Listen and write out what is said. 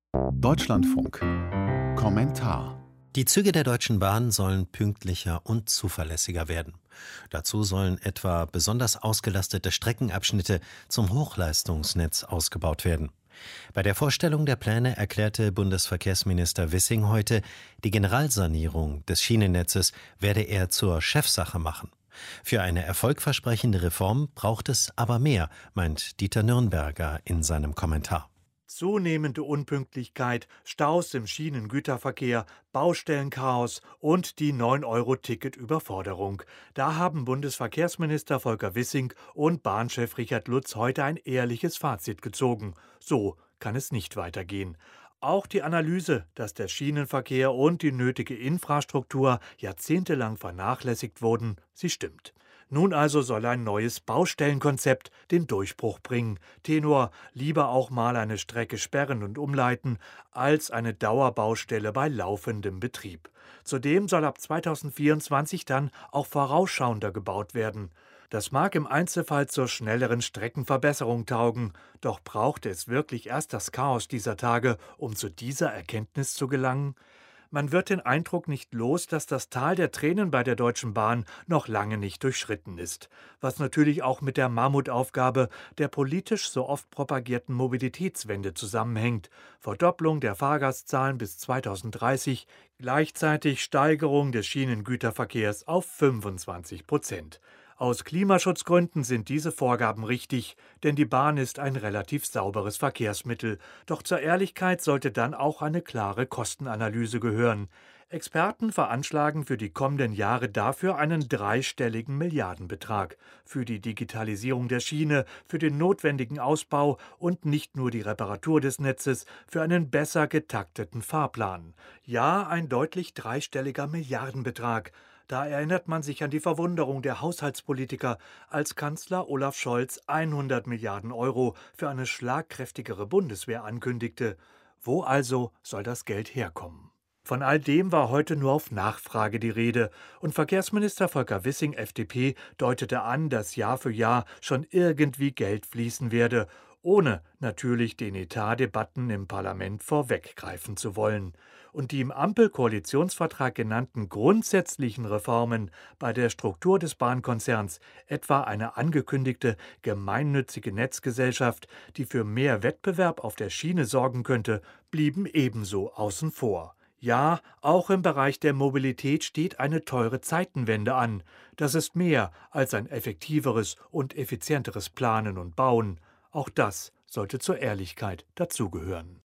Deutschlandfunk. Kommentar. Die Züge der Deutschen Bahn sollen pünktlicher und zuverlässiger werden. Dazu sollen etwa besonders ausgelastete Streckenabschnitte zum Hochleistungsnetz ausgebaut werden. Bei der Vorstellung der Pläne erklärte Bundesverkehrsminister Wissing heute, die Generalsanierung des Schienennetzes werde er zur Chefsache machen. Für eine erfolgversprechende Reform braucht es aber mehr, meint Dieter Nürnberger in seinem Kommentar. Zunehmende Unpünktlichkeit, Staus im Schienengüterverkehr, Baustellenchaos und die 9-Euro-Ticket-Überforderung. Da haben Bundesverkehrsminister Volker Wissing und Bahnchef Richard Lutz heute ein ehrliches Fazit gezogen. So kann es nicht weitergehen. Auch die Analyse, dass der Schienenverkehr und die nötige Infrastruktur jahrzehntelang vernachlässigt wurden, sie stimmt. Nun also soll ein neues Baustellenkonzept den Durchbruch bringen. Tenor: lieber auch mal eine Strecke sperren und umleiten, als eine Dauerbaustelle bei laufendem Betrieb. Zudem soll ab 2024 dann auch vorausschauender gebaut werden. Das mag im Einzelfall zur schnelleren Streckenverbesserung taugen, doch braucht es wirklich erst das Chaos dieser Tage, um zu dieser Erkenntnis zu gelangen? Man wird den Eindruck nicht los, dass das Tal der Tränen bei der Deutschen Bahn noch lange nicht durchschritten ist. Was natürlich auch mit der Mammutaufgabe der politisch so oft propagierten Mobilitätswende zusammenhängt. Verdopplung der Fahrgastzahlen bis 2030, gleichzeitig Steigerung des Schienengüterverkehrs auf 25%. Aus Klimaschutzgründen sind diese Vorgaben richtig, denn die Bahn ist ein relativ sauberes Verkehrsmittel. Doch zur Ehrlichkeit sollte dann auch eine klare Kostenanalyse gehören. Experten veranschlagen für die kommenden Jahre dafür einen dreistelligen Milliardenbetrag. Für die Digitalisierung der Schiene, für den notwendigen Ausbau und nicht nur die Reparatur des Netzes, für einen besser getakteten Fahrplan. Ja, ein deutlich dreistelliger Milliardenbetrag. Da erinnert man sich an die Verwunderung der Haushaltspolitiker, als Kanzler Olaf Scholz 100 Milliarden Euro für eine schlagkräftigere Bundeswehr ankündigte. Wo also soll das Geld herkommen? Von all dem war heute nur auf Nachfrage die Rede, und Verkehrsminister Volker Wissing, FDP, deutete an, dass Jahr für Jahr schon irgendwie Geld fließen werde, ohne natürlich den Etatdebatten im Parlament vorweggreifen zu wollen. Und die im Ampel-Koalitionsvertrag genannten grundsätzlichen Reformen bei der Struktur des Bahnkonzerns, etwa eine angekündigte gemeinnützige Netzgesellschaft, die für mehr Wettbewerb auf der Schiene sorgen könnte, blieben ebenso außen vor. Ja, auch im Bereich der Mobilität steht eine teure Zeitenwende an. Das ist mehr als ein effektiveres und effizienteres Planen und Bauen. Auch das sollte zur Ehrlichkeit dazugehören.